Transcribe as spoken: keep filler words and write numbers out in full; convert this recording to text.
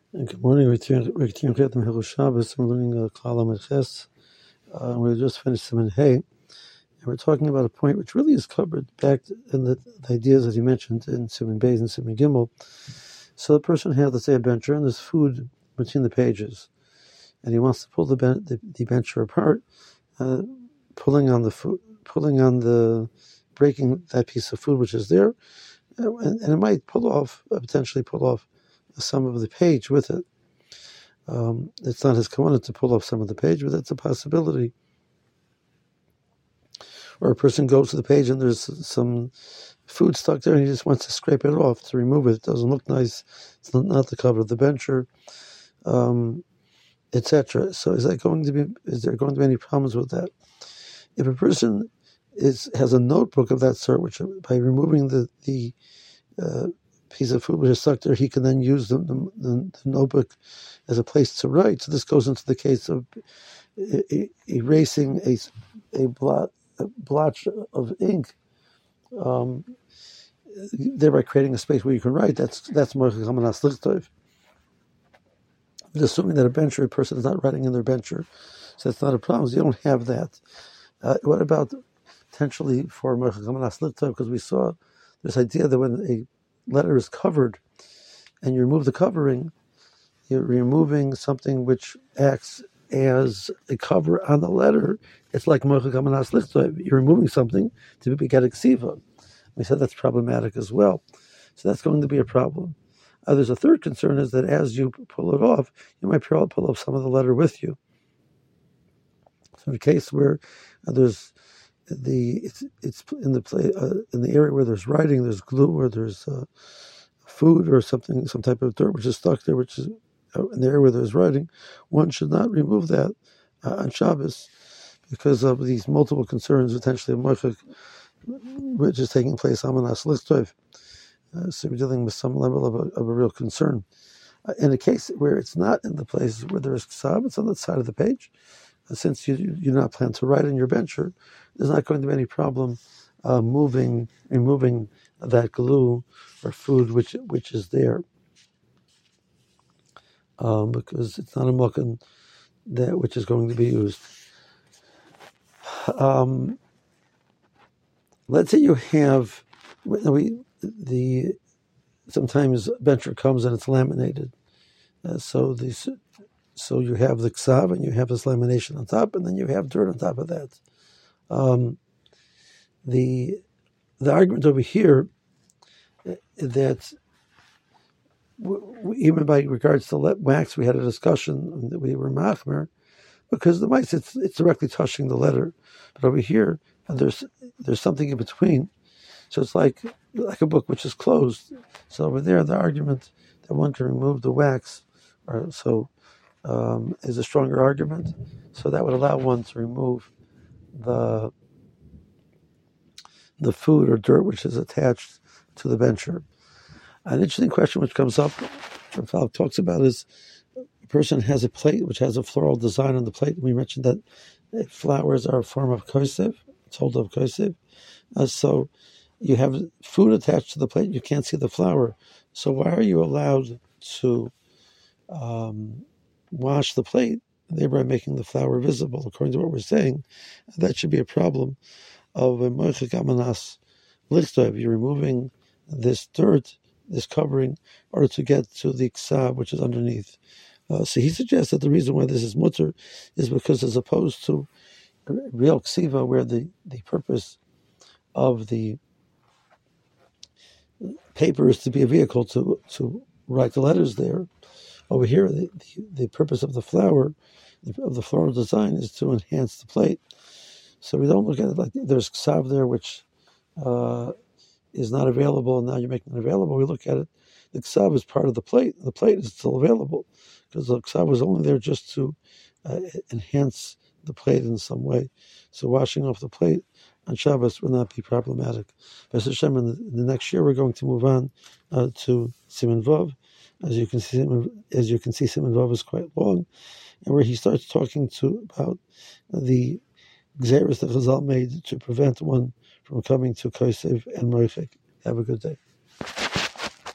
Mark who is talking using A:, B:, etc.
A: Good morning. We're learning uh, Kala Ches. Uh, we just finished Siman Hay, and we're talking about a point which really is covered back in the, the ideas that he mentioned in Siman Beis and Siman Gimel. So the person has, let's say, a bencher, and there's food between the pages, and he wants to pull the ben- the, the bencher apart, uh, pulling on the food, pulling on the, breaking that piece of food which is there, uh, and, and it might pull off, uh, potentially pull off some of the page with it. Um, it's not his kavanah to pull off some of the page, but that's a possibility. Or a person goes to the page and there's some food stuck there and he just wants to scrape it off, to remove it. It doesn't look nice. It's not, not the cover of the bencher, um, et cetera. So is that going to be? Is there going to be any problems with that? If a person is has a notebook of that sort, which by removing the the uh, piece of food which is stuck there, he can then use the, the, the notebook as a place to write. So this goes into the case of erasing a a blot a blotch of ink, um, thereby creating a space where you can write. That's that's Mochel Kamanas Lichtov. Assuming that a bencher, a person is not writing in their bencher, so that's not a problem. So you don't have that. Uh, what about potentially for Mochel Kamanas Lichtov? Because we saw this idea that when a letter is covered and you remove the covering, you're removing something which acts as a cover on the letter. It's like Mochel Kamanas Lichtov. You're removing something to get a ksiva. We said that's problematic as well. So that's going to be a problem. Uh, there's a third concern is that as you pull it off, you might pull off some of the letter with you. So in a case where uh, there's the it's it's in the play uh, in the area where there's writing, there's glue, or there's uh, food or something, some type of dirt which is stuck there, which is in the area where there's writing, one should not remove that uh, on Shabbos because of these multiple concerns, potentially of Mochel, which is taking place on Manas Lichtov. Uh, so we're dealing with some level of a, of a real concern. Uh, in a case where it's not in the places where there is ksav, it's on the side of the page. Uh, since you you do not plan to write in your bencher, there's not going to be any problem uh, moving, removing that glue or food which which is there. Um, because it's not a mukan that which is going to be used. Um, let's say you have we the sometimes bencher comes and it's laminated, uh, so these so you have the ksav and you have this lamination on top, and then you have dirt on top of that. Um, the the argument over here uh, that even by regards to wax, we had a discussion that we were machmer, because the mice it's it's directly touching the letter, but over here there's there's something in between, so it's like like a book which is closed. So over there, the argument that one can remove the wax, or so, um, is a stronger argument. So that would allow one to remove the the food or dirt which is attached to the bencher. An interesting question which comes up, what Falk talks about, is a person has a plate which has a floral design on the plate. We mentioned that flowers are a form of kosev, told of kosev. Uh, so you have food attached to the plate, you can't see the flower. So why are you allowed to um, wash the plate, thereby making the flower visible? According to what we're saying, that should be a problem of a Mochel Kamanas Lichtov. You're removing this dirt, this covering, in order to get to the ksav, which is underneath. Uh, so he suggests that the reason why this is mutter is because, as opposed to real ksiva, where the, the purpose of the paper is to be a vehicle to, to write the letters there, over here the, the, the purpose of the flower, of the floral design, is to enhance the plate. So we don't look at it like there's ksav there, which uh, is not available, and now you're making it available. We look at it, the ksav is part of the plate. The plate is still available because the ksav was only there just to uh, enhance the plate in some way. So washing off the plate on Shabbos would not be problematic. But Hashem, in the, in the next year, we're going to move on uh, to Siman Vav. As you can see, as you can see, Siman Vav is quite long, and where he starts talking to about the Xeris that Chazal made to prevent one from coming to Kosev and Mochel. Have a good day.